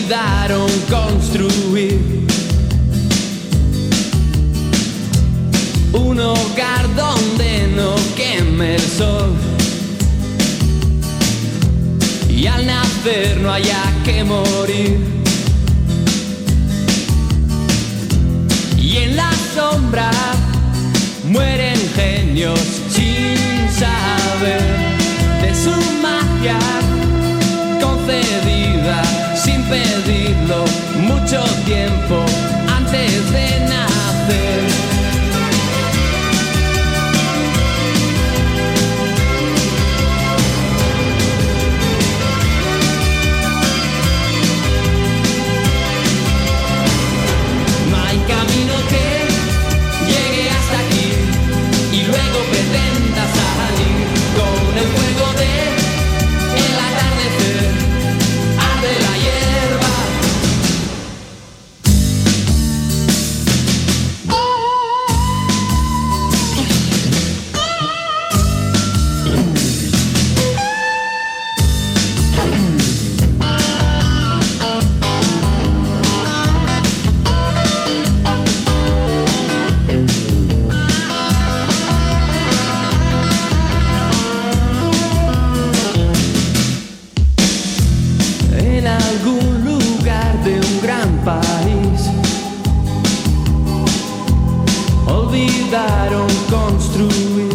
olvidaron construir un hogar donde no queme el sol y al nacer no haya que morir. Y en la sombra mueren genios sin saber de su magia concedida sin pedirlo mucho tiempo antes de nacer. Pretenda salir con el fuego del atardecer, arde la hierba. Olvidaron construir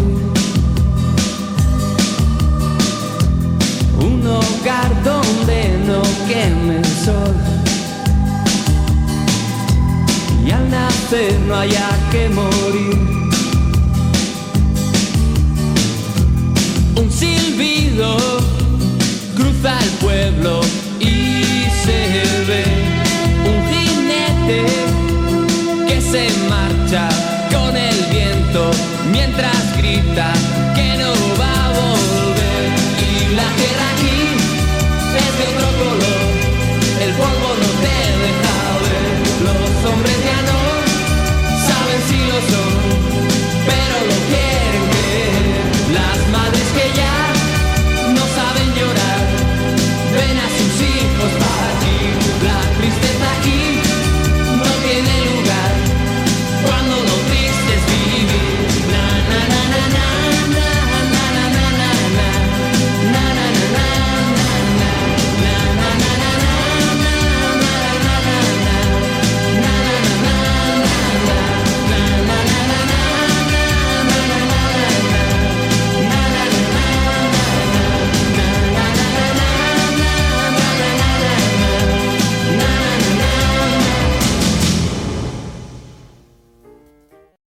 un hogar donde no queme el sol y al nacer no haya que morir.